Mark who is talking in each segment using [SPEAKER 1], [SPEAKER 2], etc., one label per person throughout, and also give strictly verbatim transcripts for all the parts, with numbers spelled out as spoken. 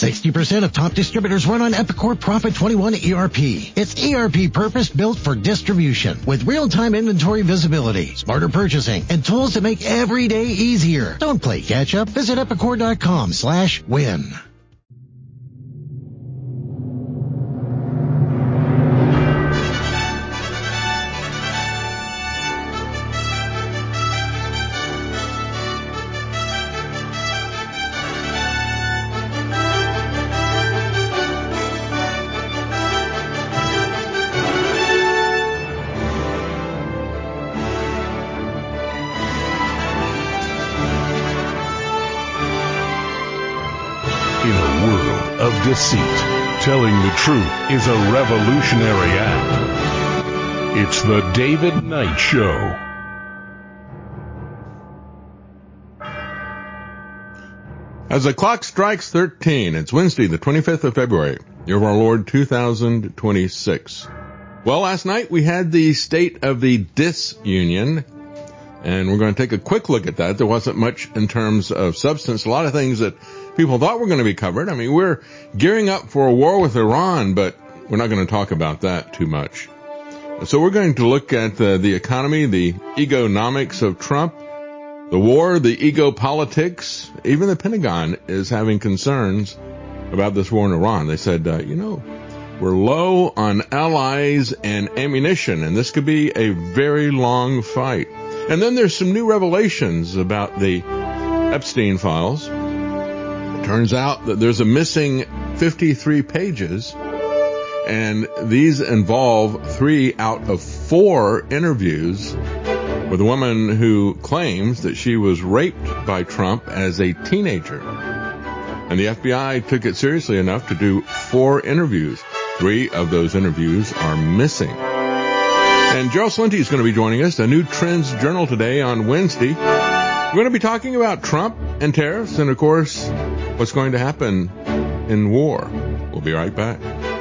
[SPEAKER 1] sixty percent of top distributors run on Epicor Profit twenty-one E R P. It's E R P purpose-built for distribution with real-time inventory visibility, smarter purchasing, and tools to make every day easier. Don't play catch-up. Visit epicor.com slash win.
[SPEAKER 2] Deceit. Telling the truth is a revolutionary act. It's the David Knight Show.
[SPEAKER 3] As the clock strikes thirteen, it's Wednesday, the twenty-fifth of February, year of our Lord two thousand twenty-six. Well, last night we had the State of the Disunion, and we're going to take a quick look at that. There wasn't much in terms of substance. A lot of things that people thought were going to be covered. I mean, we're gearing up for a war with Iran, but we're not going to talk about that too much. So we're going to look at uh, the economy, the egonomics of Trump, the war, the ego politics. Even the Pentagon is having concerns about this war in Iran. They said, uh, you know, we're low on allies and ammunition, and this could be a very long fight. And then there's some new revelations about the Epstein files. Turns out that there's a missing fifty-three pages, and these involve three out of four interviews with a woman who claims that she was raped by Trump as a teenager. And the F B I took it seriously enough to do four interviews. Three of those interviews are missing. And Gerald Celente is going to be joining us, a New Trends Journal today on Wednesday. We're going to be talking about Trump and tariffs and, of course, what's going to happen in war. We'll be right back.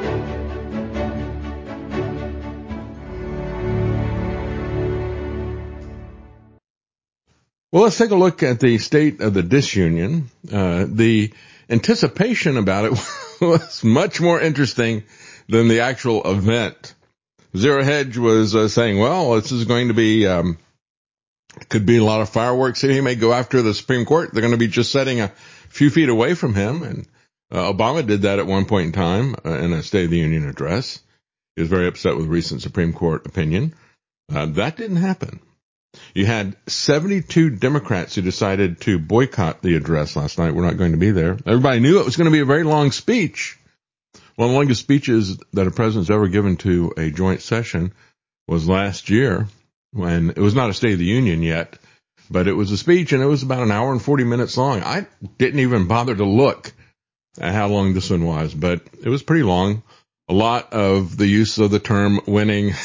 [SPEAKER 3] Well, let's take a look at the State of the Disunion. Uh, the anticipation about it was much more interesting than the actual event. Zero Hedge was uh, saying, well, this is going to be, um, could be a lot of fireworks here. He may go after the Supreme Court. They're going to be just setting a few feet away from him. And uh, Obama did that at one point in time uh, in a State of the Union address. He was very upset with recent Supreme Court opinion. Uh, that didn't happen. You had seventy-two Democrats who decided to boycott the address last night. We're not going to be there. Everybody knew it was going to be a very long speech. One of the longest speeches that a president's ever given to a joint session was last year, when it was not a State of the Union yet, but it was a speech, and it was about an hour and forty minutes long. I didn't even bother to look at how long this one was, but it was pretty long. A lot of the use of the term winning,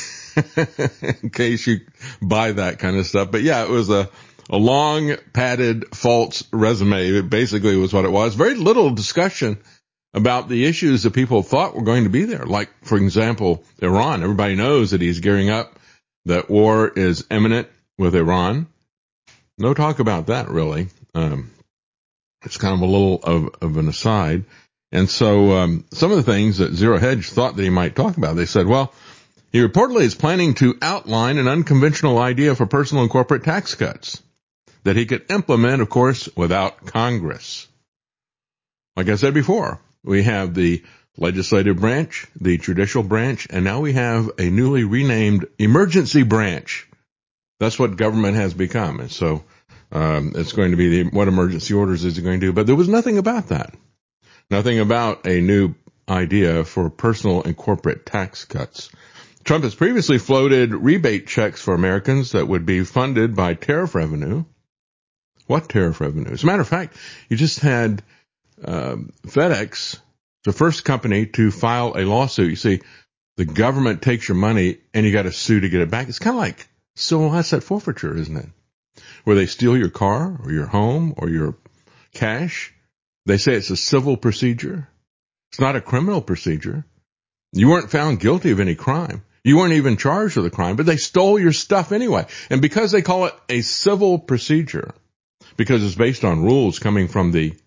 [SPEAKER 3] in case you buy that kind of stuff. But yeah, it was a, a long, padded, false resume. It basically was what it was. Very little discussion about the issues that people thought were going to be there. Like, for example, Iran. Everybody knows that he's gearing up, that war is imminent with Iran. No talk about that, really. Um, it's kind of a little of, of an aside. And so um, some of the things that Zero Hedge thought that he might talk about, they said, well, he reportedly is planning to outline an unconventional idea for personal and corporate tax cuts that he could implement, of course, without Congress. Like I said before, we have the legislative branch, the judicial branch, and now we have a newly renamed emergency branch. That's what government has become. And so um, it's going to be the, what emergency orders is it going to do? But there was nothing about that. Nothing about a new idea for personal and corporate tax cuts. Trump has previously floated rebate checks for Americans that would be funded by tariff revenue. What tariff revenue? As a matter of fact, you just had um, FedEx, the first company to file a lawsuit. You see, the government takes your money and you got to sue to get it back. It's kind of like civil asset forfeiture, isn't it? Where they steal your car or your home or your cash. They say it's a civil procedure. It's not a criminal procedure. You weren't found guilty of any crime. You weren't even charged with a crime, but they stole your stuff anyway. And because they call it a civil procedure, because it's based on rules coming from the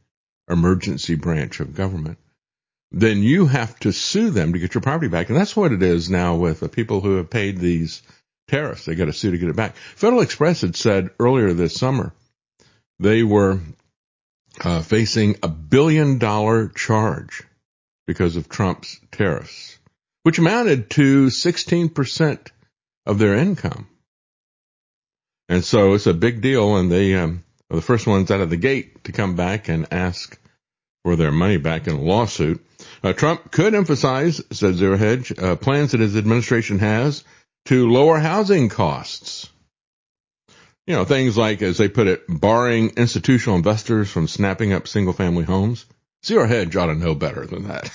[SPEAKER 3] emergency branch of government, then you have to sue them to get your property back. And that's what it is now with the people who have paid these tariffs. They got to sue to get it back. Federal Express had said earlier this summer they were uh, facing a billion dollar charge because of Trump's tariffs, which amounted to sixteen percent of their income. And so it's a big deal, and they um, are the first ones out of the gate to come back and ask for their money back in a lawsuit. Uh, Trump could emphasize, said Zero Hedge, uh, plans that his administration has to lower housing costs. You know, things like, as they put it, barring institutional investors from snapping up single-family homes. Zero Hedge ought to know better than that.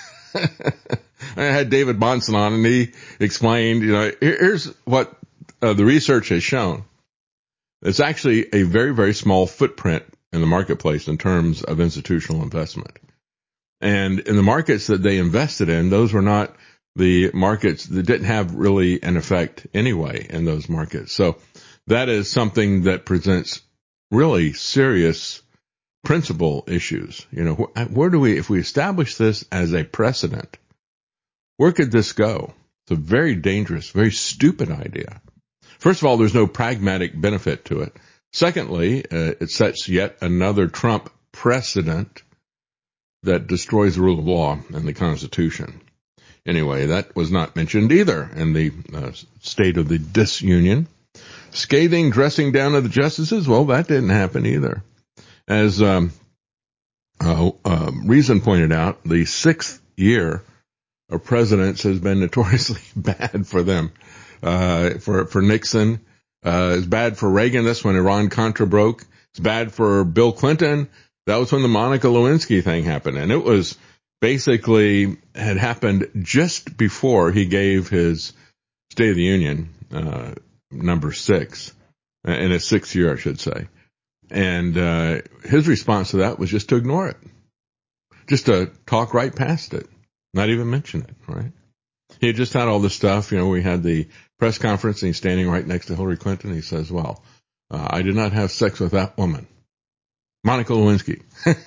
[SPEAKER 3] I had David Bahnsen on, and he explained, you know, here's what uh, the research has shown. It's actually a very, very small footprint in the marketplace in terms of institutional investment. And in the markets that they invested in, those were not the markets that didn't have really an effect anyway in those markets. So that is something that presents really serious principle issues. You know, wh- where do we, if we establish this as a precedent, where could this go? It's a very dangerous, very stupid idea. First of all, there's no pragmatic benefit to it. Secondly, uh, it sets yet another Trump precedent that destroys the rule of law and the Constitution. Anyway, that was not mentioned either in the uh, State of the Disunion. Scathing dressing down of the justices, well, that didn't happen either. As um, uh, uh, Reason pointed out, the sixth year of presidents has been notoriously bad for them. Uh, for, for Nixon, uh, it's bad for Reagan. That's when Iran-Contra broke. It's bad for Bill Clinton. That was when the Monica Lewinsky thing happened. And it was basically had happened just before he gave his State of the Union, uh, number six, in his sixth year, I should say. And, uh, his response to that was just to ignore it. Just to talk right past it. Not even mention it, right? He had just had all this stuff. You know, we had the press conference and he's standing right next to Hillary Clinton. He says, well, uh, I did not have sex with that woman, Monica Lewinsky.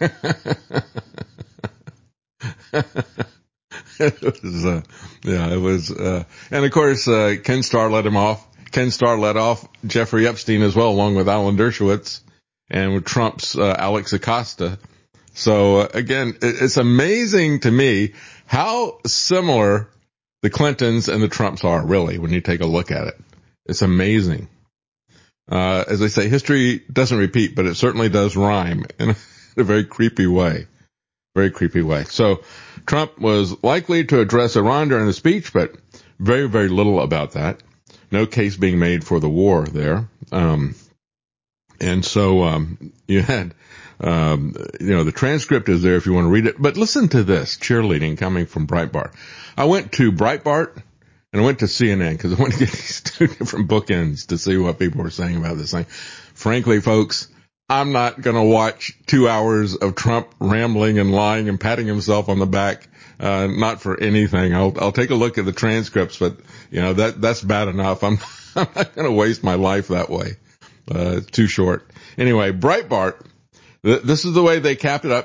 [SPEAKER 3] It was, uh, yeah, it was, uh, and of course, uh, Ken Starr let him off. Ken Starr let off Jeffrey Epstein as well, along with Alan Dershowitz and with Trump's, uh, Alex Acosta. So uh, again, it, it's amazing to me how similar the Clintons and the Trumps are, really, when you take a look at it. It's amazing. Uh, as I say, history doesn't repeat, but it certainly does rhyme in a, a very creepy way. Very creepy way. So Trump was likely to address Iran during the speech, but very, very little about that. No case being made for the war there. Um, and so, um, you had, um, you know, the transcript is there if you want to read it, but listen to this cheerleading coming from Breitbart. I went to Breitbart and I went to C N N because I wanted to get these two different bookends to see what people were saying about this thing. Frankly, folks, I'm not going to watch two hours of Trump rambling and lying and patting himself on the back. Uh, not for anything. I'll, I'll take a look at the transcripts, but you know, that, that's bad enough. I'm, I'm not going to waste my life that way. Uh, it's too short. Anyway, Breitbart, th- this is the way they capped it up.